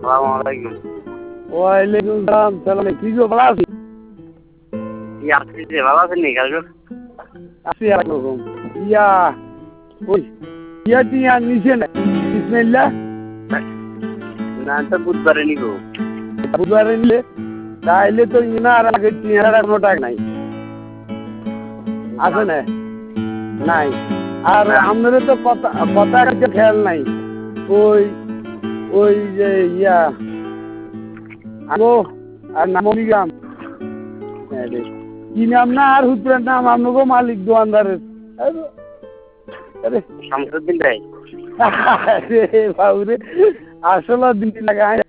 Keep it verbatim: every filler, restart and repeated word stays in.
আসসালামালাইকুম। ওয়ালাইকুম সালাম। সালাম কি গো ভালো আছি? কি আপনি যে ভালো আছেন নি কালকে? আছি একরকম। ইয়া ওই ইয়া টিয়া নিচে না বিসমিল্লাহ না তো বুধবারে নিব। বুধবারে নিলে তাইলে তো ইনার আগে টিয়ার কোনো টাকা নাই আছে না নাই। আর আমাদের তো কথা কথা কাছে খেয়াল নাই। ওই ওই যে ইয়া আগো আর নামনি গ্রাম কি নাম না আর হুতুরের নাম আপনাকে মালিক দোয়ানদারের আরে শামসুদ্দিন ভাই। আরে বাবুরে আসলে দিন লাগায়